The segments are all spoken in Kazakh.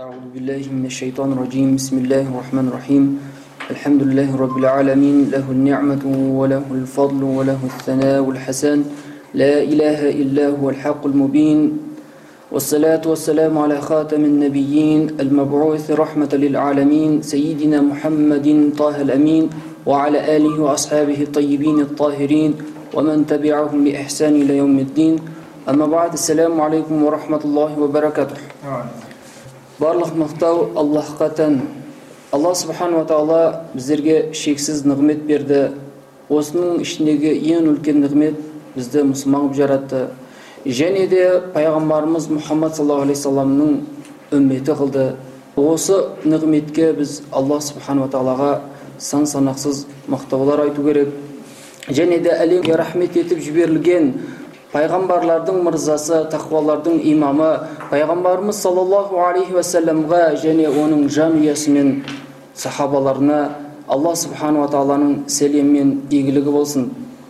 أعوذ بالله من الشيطان الرجيم. بسم الله الرحمن الرحيم. الحمد لله رب العالمين، له النعمة وله الفضل وله الثناء الحسن، لا إله إلا هو الحق المبين، والصلاة والسلام على خاتم النبيين المبعوث رحمة للعالمين سيدنا محمد طه الأمين وعلى آله وأصحابه الطيبين الطاهرين ومن تبعهم بإحسان إلى يوم الدين. أما بعد، السلام عليكم ورحمة الله وبركاته. Барлық мақтау Аллахқа тән. Алла Субхану ва Тағала біздерге шексіз нығмет берді. Осының ішіндегі ең үлкен нығмет бізді мұсылман қылып жаратты. Және де пайғамбарымыз Мұхаммад саллаллаху алейхи саламның үмметі қылды. Осы нығметке біз Алла Субхану ва Тағалаға сан санақсыз мақтаулар айту керек. Және де әлемге рахмет етіп жіберілген пайғамбарлардың мырзасы, тақуалардың имамы пайғамбарымыз саллаллаху алейхи уассаламға және оның жанұясы мен сахабаларына Алла Субхану ва Тағаланың сәлемі мен игілігі болсын.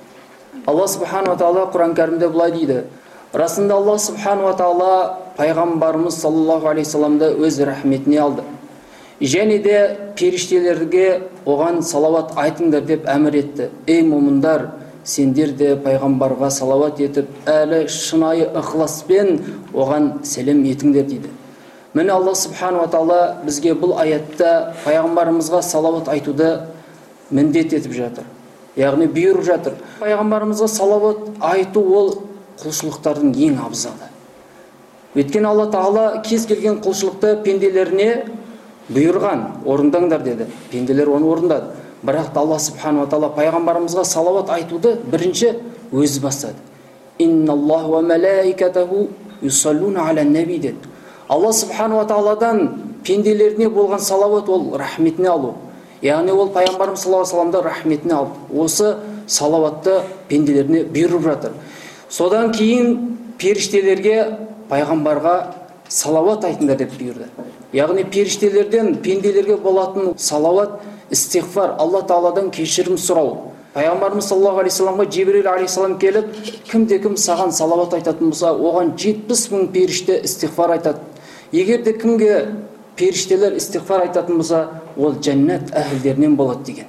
Алла Субхану ва Тағала Құран кәрімде былай дейді: расында Алла Субхану ва Тағала пайғамбарымыз саллаллаху алейхи саламды өз рахметіне алды. Және де періштелерге оған салауат айтыңдар деп әмір етті. Ей момындар, сендер де пайғамбарға салауат етіп, әлі шынайы ықыласпен оған сәлем етіңдер дейді. Міне Алла Субхану ва Тағала бізге бұл аятта пайғамбарымызға салауат айтуды міндет етіп жатыр. Яғни бұйырып жатыр. Пайғамбарымызға салауат айту ол құлшылықтардың ең абзалы. Өйткені Алла Тағала кез келген құлшылықты пенделеріне бұйырған, орындаңдар деді. Пенделер оны орындады. Бірақ Алла Субхану ва Тағала пайғамбарымызға салауат айтуды бірінші өзі бастады. Инналлаху ва малаикатаху юсаллуна аля наби деді. Алла Субхану ва Тағаладан пенделеріне болған салауат ол рахметіне алу. Яғни ол пайғамбарымыз саллаллаху алейхи вассаламды рахметіне алды. Осы салауатты пенделеріне бұйырып жатыр. Содан кейін періштелерге пайғамбарға салауат айтыңдар деп бұйырды. Яғни періштелерден пенделерге болатын салауат, истиғфар, Алла Тағаладан кешірім сұрау. Пайғамбарымыз саллаллаху алейхи саламға Жибрил алейхиссалам келіп, кімде-кім саған салауат айтатын болса, оған 70 мың періште истиғфар айтады. Егер де кімге періштелер истиғфар айтатын болса, ол жәннат әхілдерінен болады деген.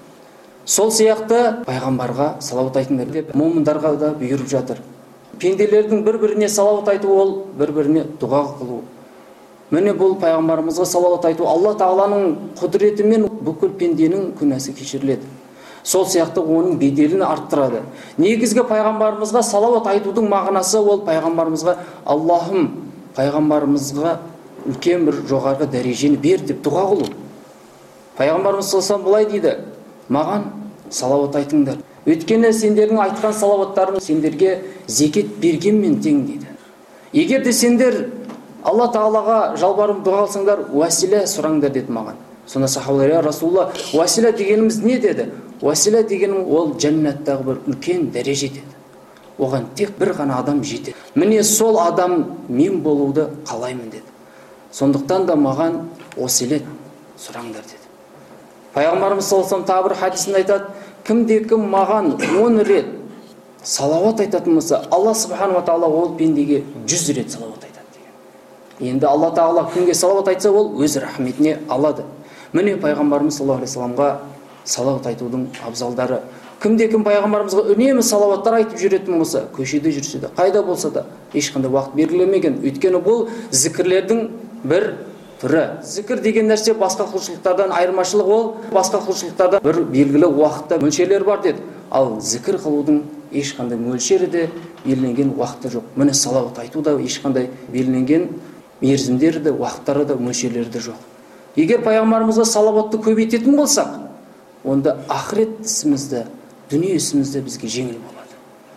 Сол сияқты пайғамбарға салауат айтыңдар деп момындарға да бұйырып жатыр. Пенделердің бір-біріне салауат айту ол бір-біріне дұға қылу. Міне бұл пайғамбарымызға салауат айту Алла Тағаланың құдіретімен бүкіл пенденің күнәсі кешіріледі. Сол сияқты оның беделін арттырады. Негізгі пайғамбарымызға салауат айтудың мағынасы ол пайғамбарымызға Аллахым, пайғамбарымызға үлкен бір жоғарғы дәрежені бер деп дұға қылу. Пайғамбарымыз саллаллаху алейхи былай дейді: маған салауат айтыңдар. Өйткені сендердің айтқан салауаттарың сендерге зекет бергенмен тең дейді. Егер де сендер Алла Тағалаға жалбарып дұға қылсаңдар, уәсилә сұраңдар деді маған. Сонда сахабалар: я Расулалла, уәсилә дегеніміз не деді? Уәсилә дегенім ол жәннаттағы бір үлкен дәреже деді. Оған тек бір ғана адам жетеді. Міне сол адам мен болуды қалаймын деді. Сондықтан да маған уәсилә сұраңдар деді. Пайғамбарымыз саллаллаху алейхи тағы бір хадисінде айтады: кімде-кім маған 10 рет салауат айтатын болса, Алла Субхану ва Тағала ол пендеге 100 рет салауат айтады. Енді Алла Тағала кімге салауат айтса, ол өз рахметіне алады. Міне пайғамбарымыз саллаллаху алейхи саламға салауат айтудың абзалдары. Кімде-кім пайғамбарымызға үнемі салауаттар айтып жүретін болса, көшеде жүрсе де, қайда болса да, ешқандай уақыт белгілемеген. Өйткені бұл зікірлердің бір түрі. Зікір деген нәрсе басқа құлшылықтардан айырмашылық, ол басқа құлшылықтарда бір белгілі уақытта мөлшерлер бар деді. Ал зікір қылудың ешқандай мөлшері де белгіленген уақыты жоқ. Міне салауат айту да ешқандай белгіленген мерзімдері де, уақыттары да, мөлшерлері де жоқ. Егер пайғамбарымызға салауатты көбейтетін болсақ, онда ақырет ісімізді, дүние ісімізді бізге жеңіл болады.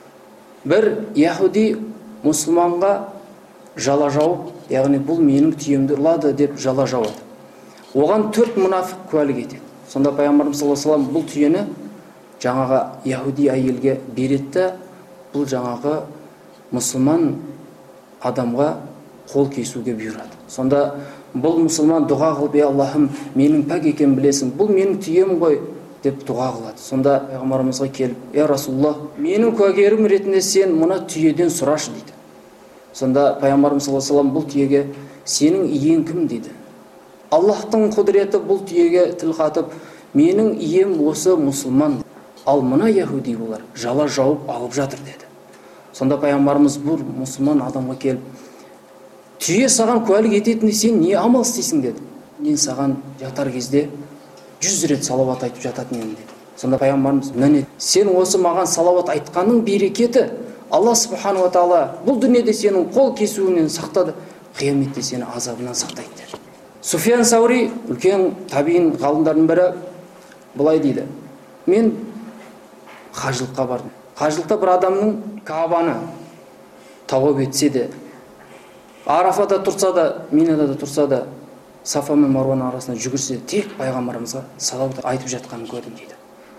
Бір яһуди мұсылманға жала жауып, яғни бұл менің түйемді ұрлады деп жала жауады. Оған 4 мұнафиқ куәлік етеді. Сонда пайғамбарымыз саллаллаху алейхи вассалам бұл түйені жаңағы яһуди әйелге береді. Бұл жаңағы мұсылман адамға қол кесуге бұйырады. Сонда бұл мұсылман дұға қылып: ей Аллахым, менің пәк екенін білесің, бұл менің түйем ғой деп дұға қылады. Сонда пайғамбарымызға келіп: я Расулаллах, менің куәгерім ретінде сен мына түйеден сұрашы дейді. Сонда пайғамбарымыз саллаллаху алейхи вассалам бұл түйеге сенің иең кім дейді. Аллахтың құдіреті бұл түйеге тіл қатып, менің ием осы мұсылман, ал мына яһуди олар жала жауып алып жатыр деді. Сонда пайғамбарымыз бұл мұсылман адамға келіп, түйе саған куәлік ететінде сен не амал істейсің деді. Мен саған жатар кезде 100 рет салауат айтып жататын едім деді. Сонда пайғамбарымыз, міне сен осы маған салауат айтқанның берекеті, Алла субхану ва тағала бұл дүниеде сенің қол кесуінен сақтады, қияметте сені азабынан сақтайды деді. Суфиян Саури, үлкен табиин ғалымдардың бірі, былай дейді: мен қажылыққа бардым. Қажылықта бір адамның Каабаны тауап етсе де, Арафада тұрса да, Минада да тұрса да, Сафа мен Марван арасында жүгірсе, тек пайғамбарымызға салауат айтып жатқанын көрдім дейді.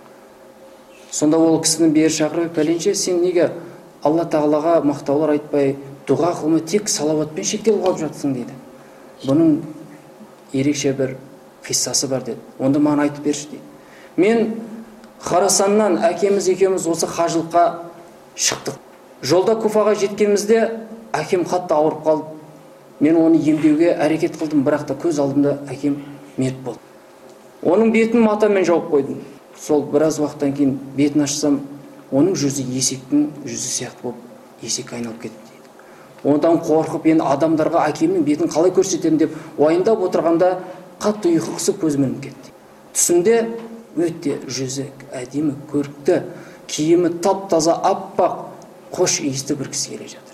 Сонда ол кісінің бері шақырып, пәленше, сен неге Алла тағалаға мақтаулар айтпай, дұға қылмай, тек салауатпен шектеліп қалып жатсың дейді. Бұның ерекше бір қиссасы бар деді. Онда маған айтып берші дейді. Мен Харасаннан әкеміз екеуміз осы қажылыққа шықтық. Жолда Куфаға жеткенімізде әкем қатты ауырып қалды. Мен оны емдеуге әрекет қылдым, бірақ та көз алдымда әкем мерт болды. Оның бетін матамен жауып қойдым. Сол біраз уақыттан кейін бетін ашсам, оның жүзі есектің жүзі сияқты болып есекке айналып кетті дейді. Ондан қорқып, енді адамдарға әкемнің бетін қалай көрсетемін деп уайымдап отырғанда қатты ұйқы қысып көзім ілініп кетті. Түсімде өте жүзі әдемі, көрікті, киімі тап-таза, аппақ, қош иісті бір кісі келе жатыр.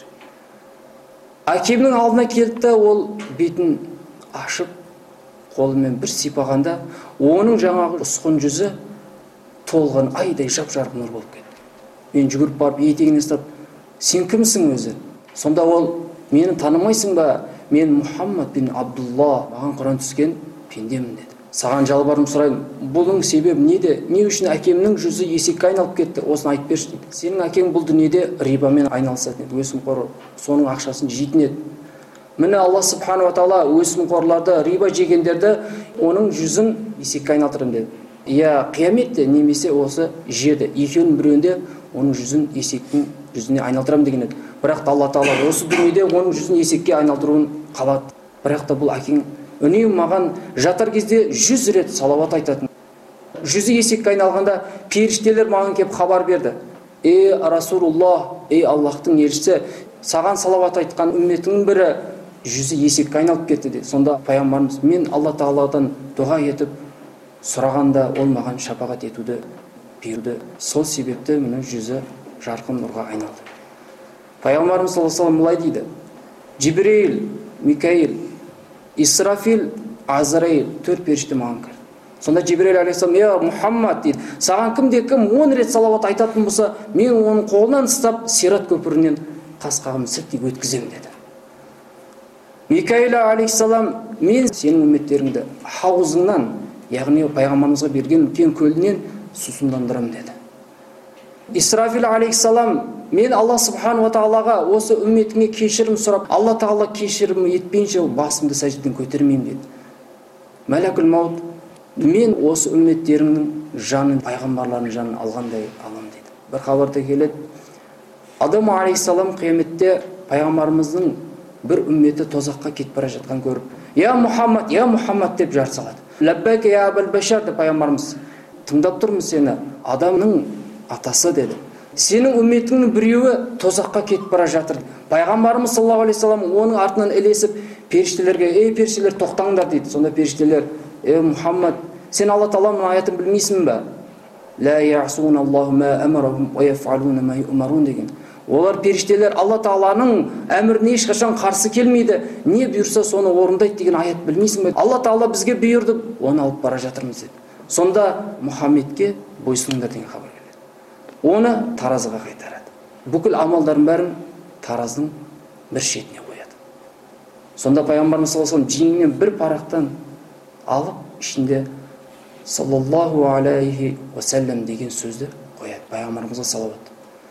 Әкемнің алдына келді, ол бетін ашып, қолымен бір сипағанда, оның жаңағы ұсқын жүзі толған айдай жап-жарық нұр болып кетті. Мен жүгіріп барып етегіне ұстап, сен кімсің өзі? Сонда ол, мені танымайсың ба? Мен Мұхаммад бин Абдулла, маған Құран түскен пендемін деді. Саған жалбарым сұрайын, бұның себебі неде? Не үшін әкемнің жүзі есекке айналып кетті? Осыны айтып берші дейді. Сенің әкең бұл дүниеде рибамен айналысатын еді, өсімқор, соның ақшасын жейтін еді. Міне Алла субхану ва тағала өсімқорларды, риба жегендерді, оның жүзін есекке айналдырам деді. Я қияметте немесе осы жерде, екеуінің біреуінде оның жүзін есектің жүзіне айналдырам деген еді. Бірақ та Алла тағала осы дүниеде оның жүзін есекке айналдыруын қалады. Бірақ та бұл әкең үнемі маған жатар кезде 100 рет салауат айтатын. Жүзі есекке айналғанда періштелер маған келіп хабар берді. Ей Расулуллах, ей Аллахтың елшісі, саған салауат айтқан үмметінің бірі жүзі есекке айналып кетті деді. Сонда пайғамбарымыз, мен Алла тағаладан дұға етіп сұрағанда ол маған шапағат етуді берді. Сол себепті менің жүзі жарқын нұрға айналды. Пайғамбарымыз саллаллаху алейхи ва саллям былай дейді: Жибрил, Микаил, Исрафил, Азраил, 4 періште маған кірді. Сонда Жибрил алейхиссалам, я Мұхаммад дейді, саған кім 10 рет салауат айтатын болса, мен оның қолынан ұстап Сират көпірінен қас-қағым сілтеп өткіземін деді. Микаил алейхиссалам, мен сенің үмметтеріңді хаузыңнан, яғни пайғамбарымызға берген үлкен көлінен сусындандырам деді. Исрафил алейхиссалам, мен Алла субхану ва тағалаға осы үмметіңе кешірім сұрап, Алла тағала кешірім етпейінше басымды сәждеден көтермеймін деді. Мәләкүл маут, мен осы үмметтеріңнің жанын, пайғамбарлардың жанын алғандай алам дейді. Бір хабарда келеді, Адам алейхиссалам қияметте пайғамбарымыздың бір үмметі тозаққа кетіп бара жатқан көріп, я Мұхаммад деп жар салады. Ләббәк я Абул Башар деп пайғамбарымыз, тыңдап тұрмын сені, Адамның атасы деді. Сенің үмметіңнің біреуі тозаққа кетіп бара жатыр. Пайғамбарымыз саллаллаху алейхи ва саллям оның артынан ілесіп періштелерге, ей періштелер тоқтаңдар дейді. Сонда періштелер, ей Мұхаммад, сен Алла тағаланың аятын білмейсің бе? Ла ясуна Аллаху ма амарахум ва яфалуна ма юмарун деген. Олар періштелер Алла тағаланың әміріне ешқашан қарсы келмейді, не бұйырса соны орындайды деген аят білмейсің бе? Алла тағала бізге бұйырды, оны алып бара жатырмыз деді. Сонда Мұхаммедке бойсұныңдар деген хабар келеді. Оны таразыға қайтарады. Бүкіл амалдардың бәрін тараздың бір шетіне қояды. Сонда пайғамбарымыз саллаллаху алейхи ва саллям жеңінен бір парақтан алып, ішінде саллаллаху алейхи ва саллям деген сөзді қояды. Пайғамбарымызға салауат.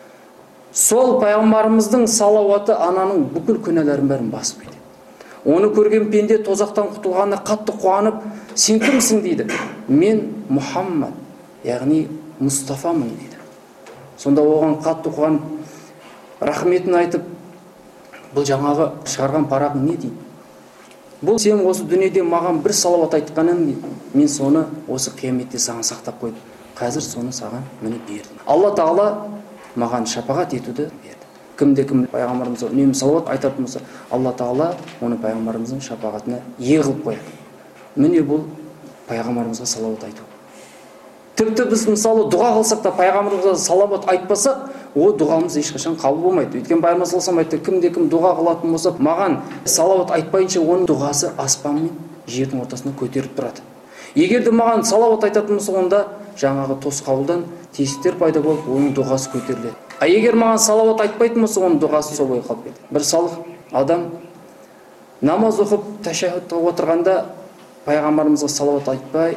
Сол пайғамбарымыздың салауаты ананың бүкіл күнәларын бәрін басып кетеді. Оны көрген пенде тозақтан құтылғанына қатты қуанып, сен кімсің дейді. Мен Мұхаммад, яғни Мұстафамын дейді. Сонда оған қатты қуанып, рахметін айтып, бұл жаңағы шығарған парағың не дейді? Бұл сен осы дүниеде маған бір салауат айтқаның, мен соны осы қияметте саған сақтап қойдым. Қазір соны саған міне бердім. Алла Тағала маған шапағат етуді берді. Кімде-кім пайғамбарымызға үнемі салауат айтатын болса, Алла Тағала оны пайғамбарымыздың шапағатына ие қылып қояды. Міне бұл пайғамбарымызға салауат айту. Тіпті біз мысалы дұға қылсақ та пайғамбарымызға салауат айтпасақ, о дұғамыз ешқашан қабыл болмайды. Өйткені пайғамбар саллаллаху алейхи вассалам айтты, кімде-кім дұға қылатын болса, маған салауат айтпайынша оның дұғасы аспан мен жердің ортасына көтеріліп тұрады. Егер де маған салауат айтатын болса, онда жаңағы тосқауылдан тесіктер пайда болып, оның дұғасы көтеріледі. А егер маған салауат айтпайтын болса, оның дұғасы сол бойы қалып кетеді. Бір салих адам намаз оқып тәшәһүдқа отырғанда пайғамбарымызға салауат айтпай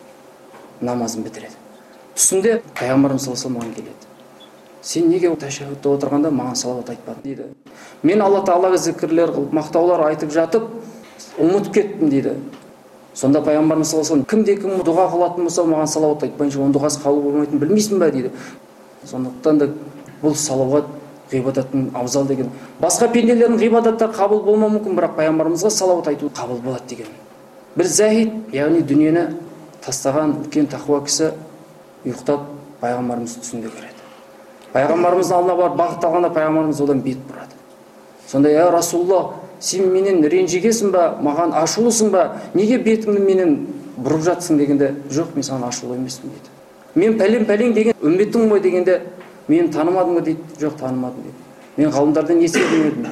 намазын бітіреді. Түсінде пайғамбарымыз саллаллаху алейхи вассалам келеді. Сен неге тәшәһүдте отырғанда маған салауат айтпадың дейді. Мен Алла Тағалаға зікірлер қылып, мақтаулар айтып жатып, ұмытып кеттім дейді. Сонда пайғамбарымыз саллаллаху алейхи вассалам, кімде-кім дұға қылатын болса, маған салауат айтпайынша оның дұғасы қабыл болмайтынын білмейсің бе дейді. Сондықтан да бұл салауат ғибадаттың абзал деген. Басқа пенделердің ғибадаттары қабыл болмауы мүмкін, бірақ пайғамбарымызға салауат айту қабыл болады деген. Бір захид, яғни дүниені тастаған үлкен тақуа кісі ұйықтап пайғамбарымыз түсінде көреді. Пайғамбарымыздың алдына барып бағыт алғанда пайғамбарымыз одан бет бұрады. Сонда, я Расулаллах, сен менен ренжігесің ба, маған ашулысың ба, неге бетіңді менен бұрып жатсың дегенде, жоқ, мен саған ашулы емеспін дейді. Мен пәлен деген үмметтің ғой дегенде, мен танымадым ба дейді, жоқ, танымадым дейді. Мен ғалымдардан естіген едім.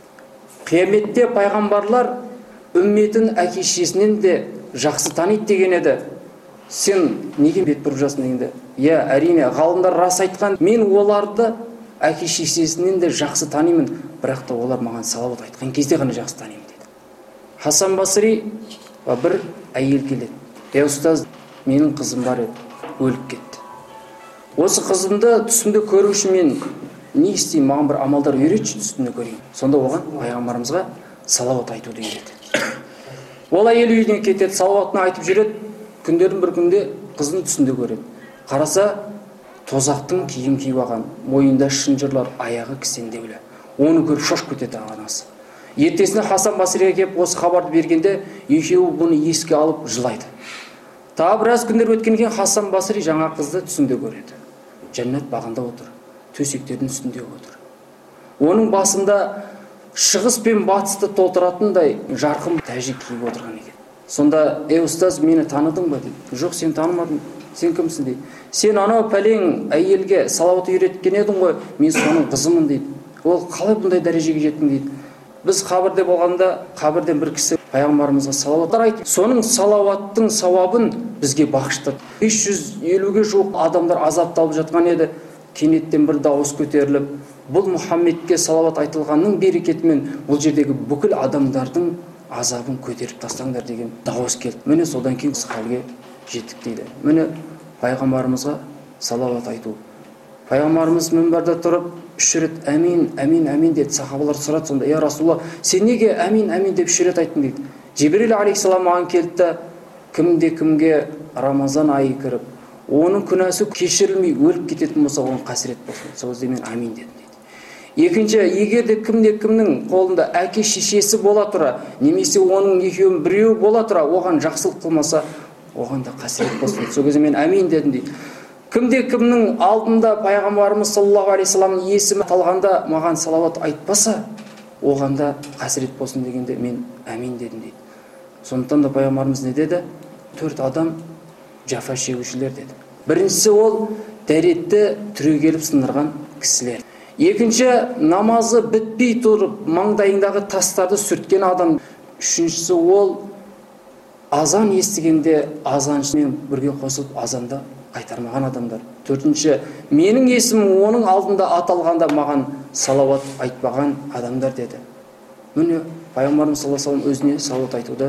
Қияметте пайғамбарлар үмметін әке-шешесінен де жақсы таниды деген еді. Сен неге бет бұрып жатсың дегенде, я, әрине, ғалымдар рас айтқан, мен оларды әке-шешесінен де жақсы танимын, бірақ та олар маған салауат айтқан кезде ғана жақсы танимын дейді. Хасан Басри бір әйел келеді. Ұстаз, менің қызым бар еді, өліп кетті. Осы қызымды түсімде көру үшін мен не істеймін, маған бір амалдар үйретші, түсімде көрейін. Сонда оған пайғамбарымызға салауат айтуды үйретеді. Ол әйел үйіне кетеді, салауатын айтып жүреді. Күндердің бір күнде қызын түсінде көреді. Қараса, тозақтың киім киіп алған, мойында шынжырлар, аяғы кісендеулі. Оны көріп шошып кетеді анасы. Ертесіне Хасан Басриге келіп осы хабарды бергенде, екеуі бұны еске алып жылайды. Тағы біраз күндер өткен кейін Хасан Басри жаңа қызды түсінде көреді. Жәннат бағында отыр, төсектердің үстінде отыр. Оның басында шығыс пен батысты толтыратындай жарқын тәжік киіп отырған екен. Сонда, ұстаз, мені таныдың ба дейді. Жоқ, сен танымадың, сен кімсің дейді. Сен анау пәлең әйелге салауат үйреткен едің ғой, мен соның қызымын дейді. Ол қалай бұндай дәрежеге жеттің дейді. Біз қабірде болғанда, қабірден бір кісі пайғамбарымызға салауаттар айтып, соның салауаттың сауабын бізге бағыштады. 550-ге жуық адамдар азапталып жатқан еді. Кенеттен бір дауыс көтеріліп, бұл Мұхаммедке салауат айтылғанның берекетімен бұл жердегі бүкіл адамдардың азабын көтеріп тастаңдар деген дауыс келді. Міне содан кейін халге жеттік дейді. Міне пайғамбарымызға салауат айту. Пайғамбарымыз мінбарда тұрып, 3 рет әмин, әмин, әмин деді. Сахабалар сұрады сонда, я Расулаллах, сен неге әмин, әмин деп 3 рет айттың дейді. Жибрил алейхиссалам маған келді, кімде-кімге Рамазан айы кіріп, оның күнәсі кешірілмей өліп кететін болса, оған қасірет болсын. Сол кезде мен әмин дедім дейді. Екінші, егер де кімде-кімнің қолында әке-шешесі бола тұра, немесе оның екеуінің біреуі бола тұра, оған жақсылық қылмаса, оған да қасірет болсын. Сол кезде мен әмин дедім дейді. Кімде-кімнің алдында пайғамбарымыз саллаллаху алейхи вассаламның есімі аталғанда маған салауат айтпаса, оған да қасірет болсын дегенде мен әмин дедім дейді. Сондықтан да пайғамбарымыз не деді? 4 адам жафа шегушілер деді. Біріншісі ол дәретті түрегеліп сындырған кісілер. Екінші, намазы бітпей тұрып, маңдайындағы тастарды сүрткен адам. Үшіншісі, ол азан естігенде азаншымен бірге қосылып азанда қайтармаған адамдар. Төртінші, менің есімім оның алдында аталғанда маған салауат айтпаған адамдар деді. Міне пайғамбарымыз саллаллаху алейхи вассалам өзіне салауат айтуды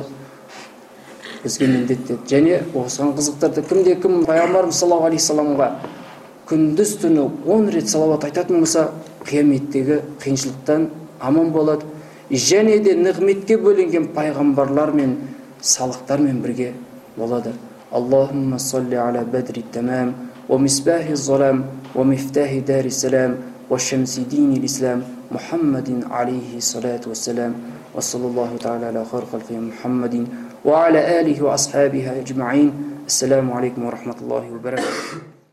бізге міндеттеді. Және осыған қызықтырды. Кімде-кім пайғамбарымыз саллаллаху алейхи вассаламға күндіз түні 10 рет салауат айтатын болса, қияметтегі қиыншылықтан аман болады. Және де нығметке бөленген пайғамбарлар мен салықтармен бірге болады. Аллахумма салли аля бадри тамам, ва мисбахи залам, ва мифтахи дари салам, ва шамси дини l'islam, Muhammadin alayhi salatu wassalam. وصلى الله تعالى على خير خلقه محمد وعلى آله وأصحابه أجمعين. السلام عليكم ورحمة الله وبركاته.